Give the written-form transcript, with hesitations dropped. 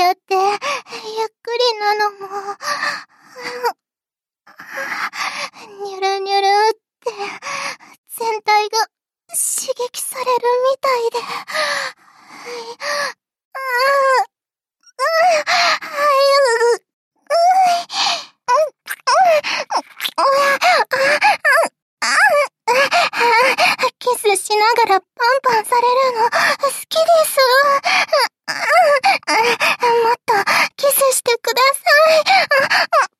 やって、ゆっくりなのも、ニュルニュルって全体が刺激されるみたいで、キスしながらパンパンされるの好きです。もっとキスしてください。